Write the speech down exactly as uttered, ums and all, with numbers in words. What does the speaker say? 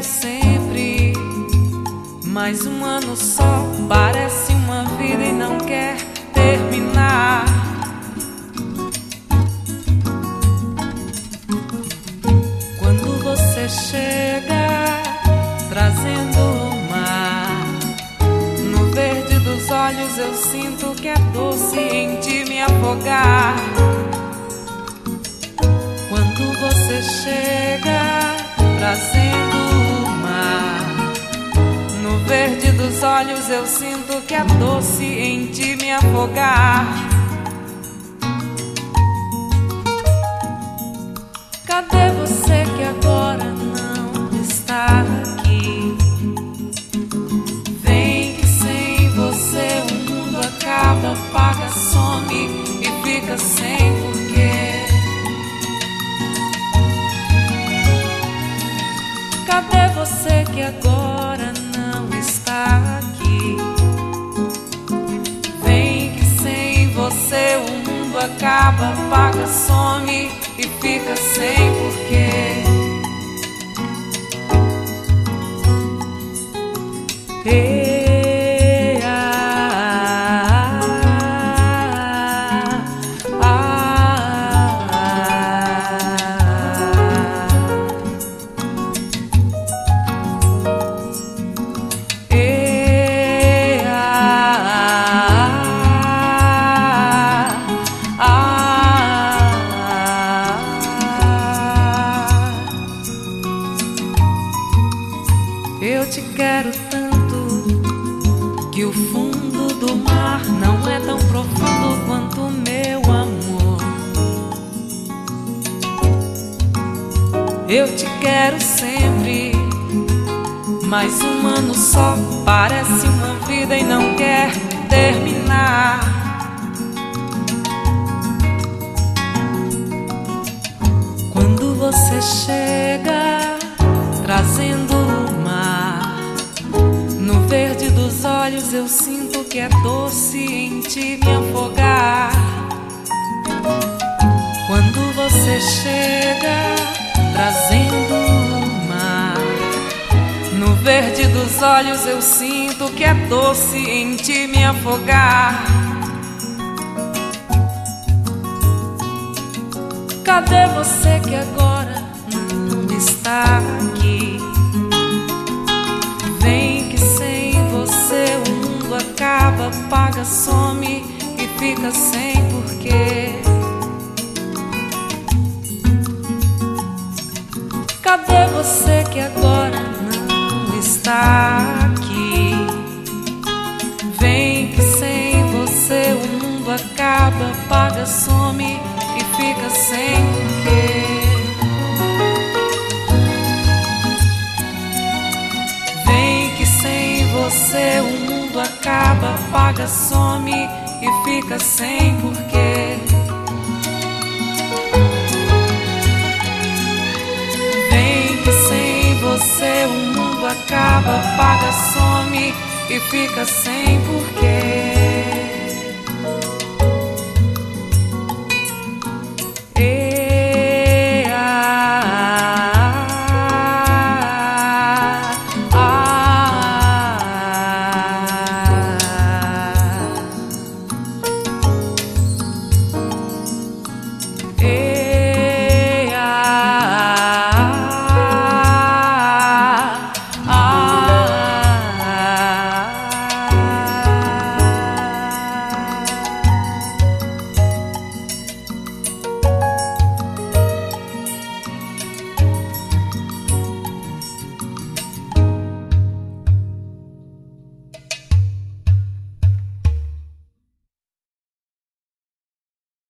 sempre. Mais um ano só parece uma vida e não quer terminar. Quando você chega trazendo o mar, no verde dos olhos eu sinto que é doce em ti me afogar. Quando você chega trazendo o mar, no verde dos olhos eu sinto que é doce em ti me afogar. Cadê você que agora não está aqui? Vem que sem você o mundo acaba, apaga, some e fica sem porquê. Cadê você que agora não está aqui? Vem que sem você o mundo acaba, apaga, some e fica sem porquê. Ei, ah, ah, ah, ei, ah, ah, eu te quero tanto que o fundo do mar não é tão profundo quanto o meu amor. Eu te quero sempre, mas um ano só parece uma vida e não quer terminar. Quando você chega trazendo o mar, no verde dos olhos eu sinto que é doce em ti me afogar. Quando você chega trazendo o mar, no verde dos olhos eu sinto que é doce em ti me afogar. Cadê você que agora não está aqui? Vem que sem você o mundo acaba, apaga, some e fica sem porquê. Cadê você que agora não está aqui? Vem que sem você o mundo acaba, apaga, some e fica sem porquê. Vem que sem você o mundo acaba, apaga, some e fica sem porquê. Vem que sem você o mundo acaba, apaga, some e fica sem porquê.